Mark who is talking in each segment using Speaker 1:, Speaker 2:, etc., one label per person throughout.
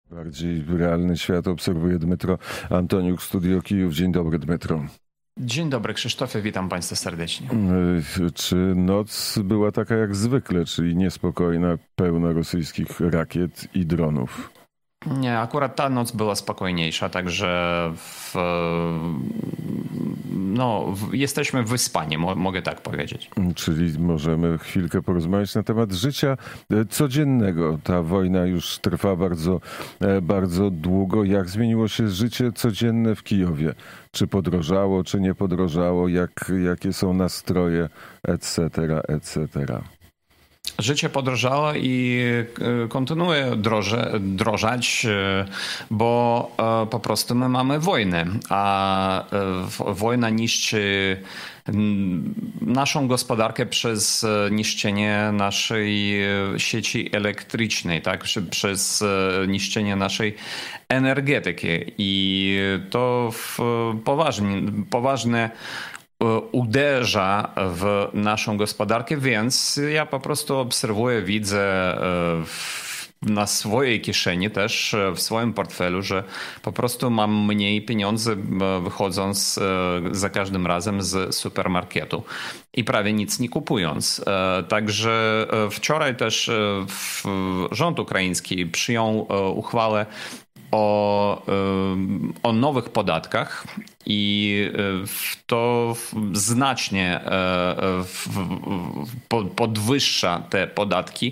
Speaker 1: Bardziej realny świat obserwuje Dmytro Antoniuk, Studio Kijów. Dzień dobry, Dmytro.
Speaker 2: Dzień dobry, Krzysztofie, witam Państwa serdecznie.
Speaker 1: Czy noc była taka jak zwykle, czyli niespokojna, pełna rosyjskich rakiet i dronów?
Speaker 2: Nie, akurat ta noc była spokojniejsza, także jesteśmy wyspani, mogę tak powiedzieć.
Speaker 1: Czyli możemy chwilkę porozmawiać na temat życia codziennego. Ta wojna już trwa bardzo, bardzo długo. Jak zmieniło się życie codzienne w Kijowie? Czy podrożało, czy nie podrożało? Jakie są nastroje, etc., etc.?
Speaker 2: Życie podrożało i kontynuuje drożać, bo po prostu my mamy wojnę, a wojna niszczy naszą gospodarkę przez niszczenie naszej sieci elektrycznej, tak? Przez niszczenie naszej energetyki i to poważne uderza w naszą gospodarkę, więc ja po prostu obserwuję, widzę na swojej kieszeni też, w swoim portfelu, że po prostu mam mniej pieniędzy wychodząc za każdym razem z supermarketu i prawie nic nie kupując. Także wczoraj też rząd ukraiński przyjął uchwałę o nowych podatkach i to znacznie podwyższa te podatki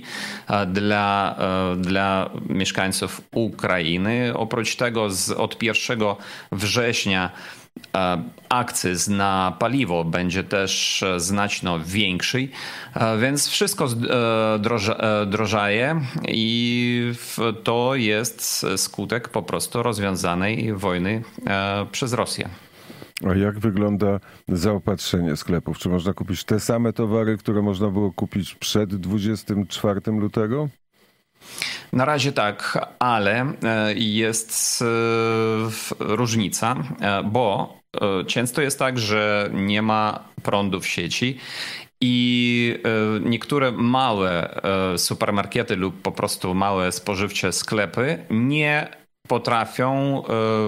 Speaker 2: dla mieszkańców Ukrainy. Oprócz tego od 1 września akcyz na paliwo będzie też znacznie większy, więc wszystko drożeje i to jest skutek po prostu rozwiązanej wojny przez Rosję.
Speaker 1: A jak wygląda zaopatrzenie sklepów? Czy można kupić te same towary, które można było kupić przed 24 lutego?
Speaker 2: Na razie tak, ale jest różnica, bo często jest tak, że nie ma prądu w sieci i niektóre małe supermarkety lub po prostu małe spożywcze sklepy nie potrafią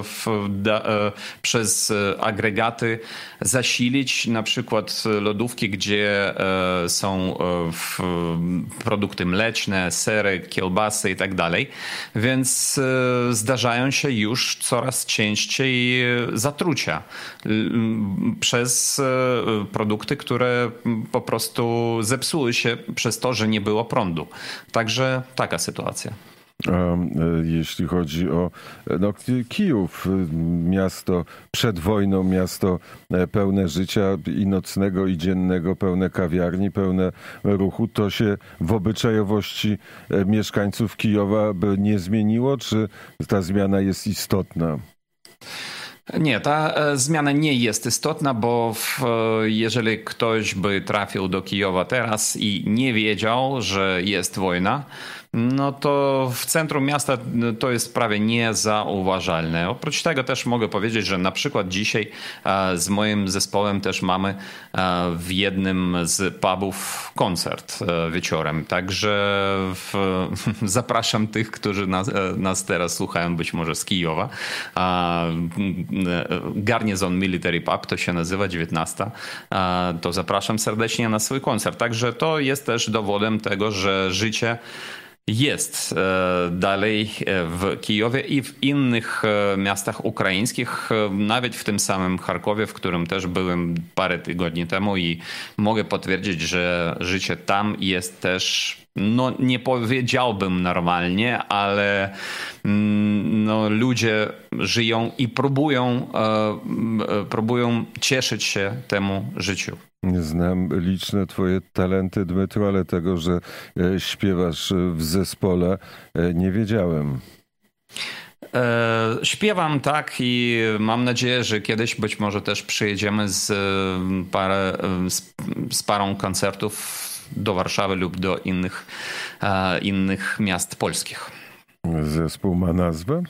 Speaker 2: przez agregaty zasilić na przykład lodówki, gdzie są produkty mleczne, sery, kiełbasy i tak dalej. Więc zdarzają się już coraz częściej zatrucia przez produkty, które po prostu zepsuły się przez to, że nie było prądu. Także taka sytuacja.
Speaker 1: A jeśli chodzi o Kijów, miasto przed wojną, miasto pełne życia i nocnego, i dziennego, pełne kawiarni, pełne ruchu, to się w obyczajowości mieszkańców Kijowa by nie zmieniło? Czy ta zmiana jest istotna?
Speaker 2: Nie, ta zmiana nie jest istotna, bo jeżeli ktoś by trafił do Kijowa teraz i nie wiedział, że jest wojna, no to w centrum miasta to jest prawie niezauważalne. Oprócz tego też mogę powiedzieć, że na przykład dzisiaj z moim zespołem też mamy w jednym z pubów koncert wieczorem. Także zapraszam tych, którzy nas teraz słuchają, być może z Kijowa. Garnizon Military Pub to się nazywa, 19. To zapraszam serdecznie na swój koncert. Także to jest też dowodem tego, że życie jest dalej w Kijowie i w innych miastach ukraińskich, nawet w tym samym Charkowie, w którym też byłem parę tygodni temu i mogę potwierdzić, że życie tam jest też, no nie powiedziałbym normalnie, ale ludzie żyją i próbują cieszyć się temu życiu.
Speaker 1: Znam liczne twoje talenty, Dmytro, ale tego, że śpiewasz w zespole, nie wiedziałem.
Speaker 2: Śpiewam tak i mam nadzieję, że kiedyś być może też przyjedziemy z parą koncertów do Warszawy lub do innych miast polskich.
Speaker 1: Zespół ma nazwę?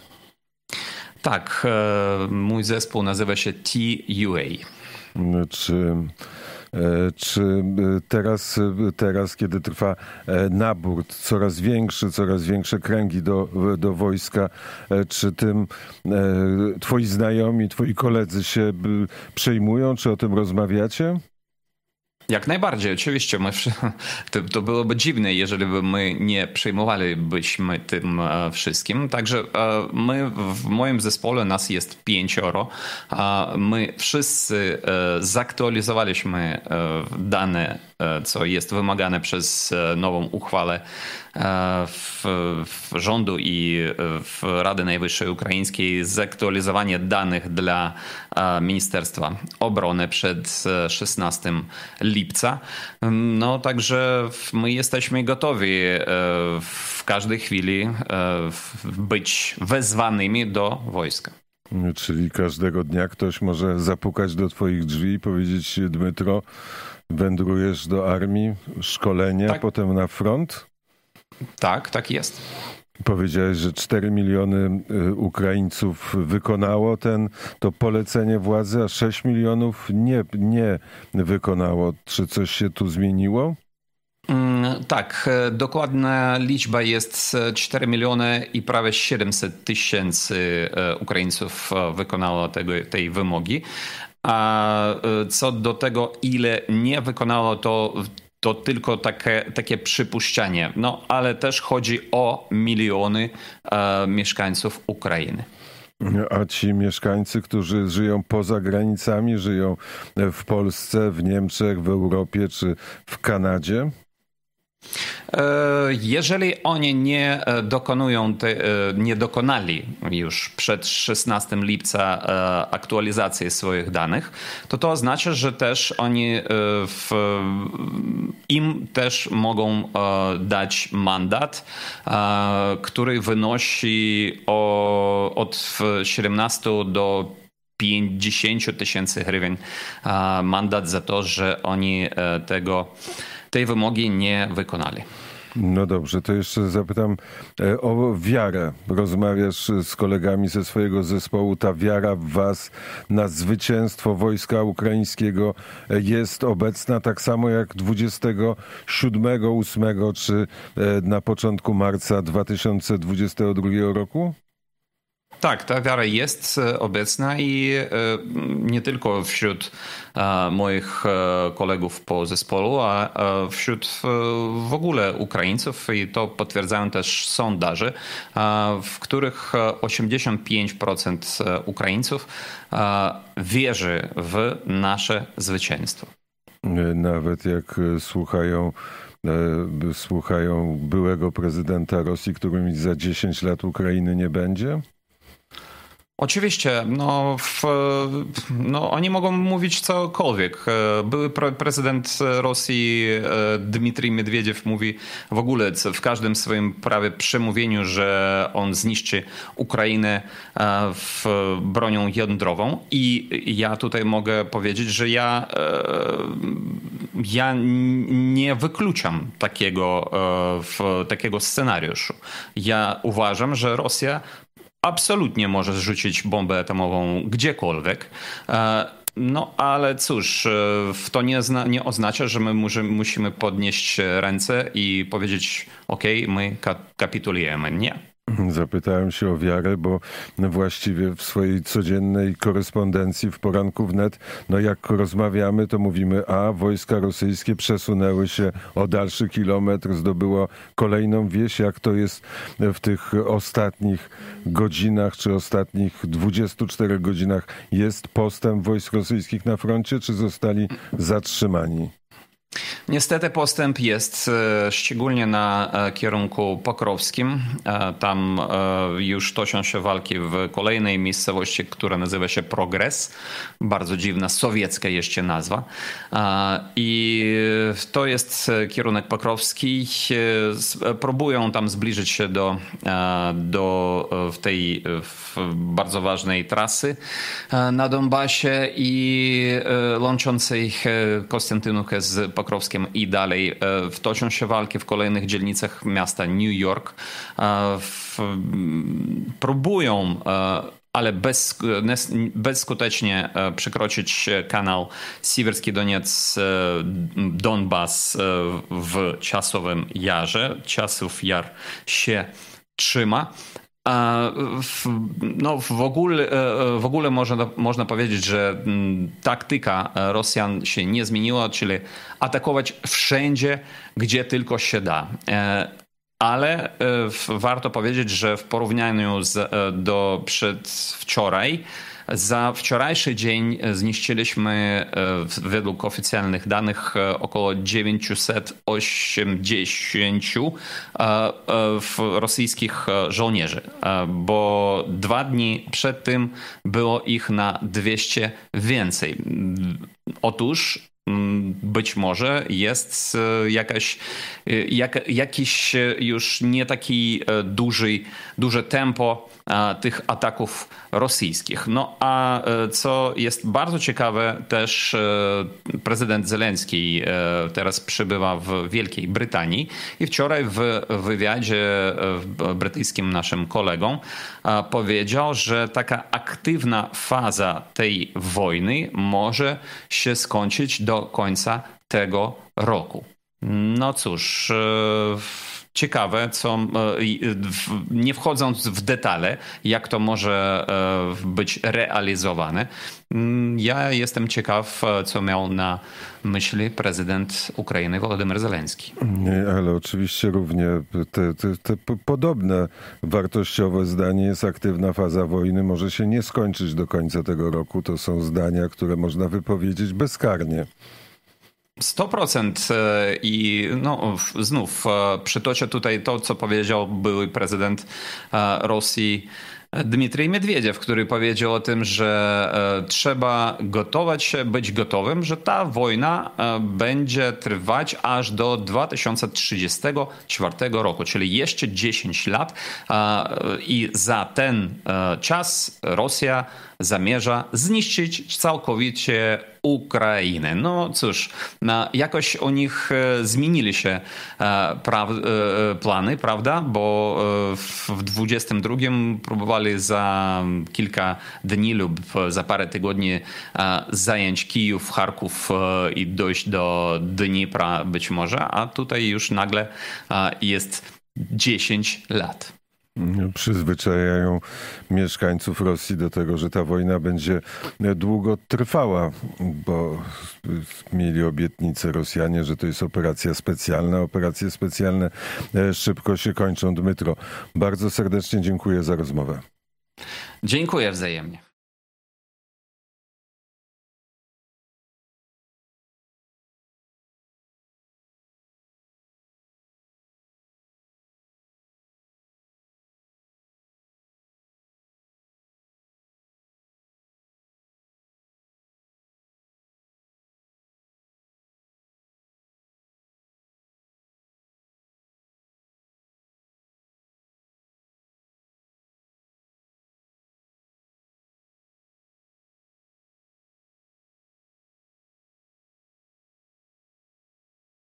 Speaker 2: Tak, mój zespół nazywa się TUA.
Speaker 1: Czy Czy teraz, kiedy trwa nabór coraz większe kręgi do wojska, czy tym twoi znajomi, twoi koledzy się przejmują, czy o tym rozmawiacie?
Speaker 2: Jak najbardziej, oczywiście. To byłoby dziwne, jeżeli by my nie przejmowalibyśmy tym wszystkim. Także my w moim zespole nas jest 5. My wszyscy zaktualizowaliśmy dane, co jest wymagane przez nową uchwałę w rządu i w Rady Najwyższej Ukraińskiej, zaktualizowanie danych dla Ministerstwa Obrony przed 16 lipca. No także my jesteśmy gotowi w każdej chwili być wezwanymi do wojska.
Speaker 1: Czyli każdego dnia ktoś może zapukać do twoich drzwi i powiedzieć: Dmytro, wędrujesz do armii, szkolenie, tak. Potem na front?
Speaker 2: Tak jest.
Speaker 1: Powiedziałeś, że 4 miliony Ukraińców wykonało to polecenie władzy, a 6 milionów nie wykonało. Czy coś się tu zmieniło?
Speaker 2: Tak, dokładna liczba jest 4 miliony i prawie 700 tysięcy Ukraińców wykonało tej wymogi. A co do tego, ile nie wykonało, to tylko takie przypuszczenie. No, ale też chodzi o miliony mieszkańców Ukrainy.
Speaker 1: A ci mieszkańcy, którzy żyją poza granicami, żyją w Polsce, w Niemczech, w Europie czy w Kanadzie?
Speaker 2: Jeżeli oni nie dokonali już przed 16 lipca aktualizacji swoich danych, to oznacza, że też oni im też mogą dać mandat, który wynosi od 17 do 50 tysięcy hrywień, mandat za to, że oni tej wymogi nie wykonali.
Speaker 1: No dobrze, to jeszcze zapytam o wiarę. Rozmawiasz z kolegami ze swojego zespołu. Ta wiara w was na zwycięstwo wojska ukraińskiego jest obecna tak samo jak 27, 8 czy na początku marca 2022 roku?
Speaker 2: Tak, ta wiara jest obecna i nie tylko wśród moich kolegów po zespolu, a wśród w ogóle Ukraińców, i to potwierdzają też sondaże, w których 85% Ukraińców wierzy w nasze zwycięstwo.
Speaker 1: Nawet jak słuchają byłego prezydenta Rosji, którym za 10 lat Ukrainy nie będzie?
Speaker 2: Oczywiście, oni mogą mówić cokolwiek. Były prezydent Rosji Dmitrij Miedwiediew mówi w ogóle w każdym swoim prawie przemówieniu, że on zniszczy Ukrainę bronią jądrową. I ja tutaj mogę powiedzieć, że ja nie wykluczam takiego scenariuszu. Ja uważam, że Rosja absolutnie może zrzucić bombę atomową gdziekolwiek. No ale cóż, to nie oznacza, że my musimy podnieść ręce i powiedzieć: OK, my kapitulujemy. Nie.
Speaker 1: Zapytałem się o wiarę, bo właściwie w swojej codziennej korespondencji w poranku wnet, jak rozmawiamy, to mówimy: a wojska rosyjskie przesunęły się o dalszy kilometr, zdobyło kolejną wieś. Jak to jest w tych ostatnich godzinach, czy ostatnich 24 godzinach? Jest postęp wojsk rosyjskich na froncie, czy zostali zatrzymani?
Speaker 2: Niestety postęp jest, szczególnie na kierunku pokrowskim. Tam już toczą się walki w kolejnej miejscowości, która nazywa się Progres. Bardzo dziwna, sowiecka jeszcze nazwa. I to jest kierunek pokrowski. Próbują tam zbliżyć się do tej bardzo ważnej trasy na Donbasie i łączącej Konstantynówkę z Pokrowskiem i dalej. Toczą się walki w kolejnych dzielnicach miasta New York. Próbują ale bezskutecznie przekroczyć kanał Siwerski Doniec, Donbas w Czasowym Jarze. Czasów Jar się trzyma. No, w ogóle można powiedzieć, że taktyka Rosjan się nie zmieniła, czyli atakować wszędzie, gdzie tylko się da. Ale warto powiedzieć, że w porównaniu do przedwczoraj, za wczorajszy dzień zniszczyliśmy według oficjalnych danych około 980 rosyjskich żołnierzy, bo 2 dni przed tym było ich na 200 więcej. Otóż być może jest jakiś już nie taki duże tempo tych ataków rosyjskich. No a co jest bardzo ciekawe, też prezydent Zełenski teraz przybywa w Wielkiej Brytanii i wczoraj w wywiadzie brytyjskim naszym kolegom powiedział, że taka aktywna faza tej wojny może się skończyć do końca tego roku. No cóż, ciekawe, nie wchodząc w detale, jak to może być realizowane. Ja jestem ciekaw, co miał na myśli prezydent Ukrainy Wołodymyr Zełenski.
Speaker 1: Ale oczywiście równie te podobne wartościowe zdanie jest: aktywna faza wojny może się nie skończyć do końca tego roku. To są zdania, które można wypowiedzieć bezkarnie.
Speaker 2: 100% i no, znów przytoczę tutaj to, co powiedział były prezydent Rosji Dmitrij Miedwiediew, który powiedział o tym, że trzeba gotować się, być gotowym, że ta wojna będzie trwać aż do 2034 roku, czyli jeszcze 10 lat i za ten czas Rosja zamierza zniszczyć całkowicie Ukrainę. No cóż, jakoś u nich zmienili się plany, prawda? Bo w 22 próbowali za kilka dni lub za parę tygodni zająć Kijów, Charków i dojść do Dniepra być może, a tutaj już nagle jest 10 lat.
Speaker 1: Przyzwyczajają mieszkańców Rosji do tego, że ta wojna będzie długo trwała, bo mieli obietnicę Rosjanie, że to jest operacja specjalna. Operacje specjalne szybko się kończą. Dmytro, bardzo serdecznie dziękuję za rozmowę.
Speaker 2: Dziękuję wzajemnie.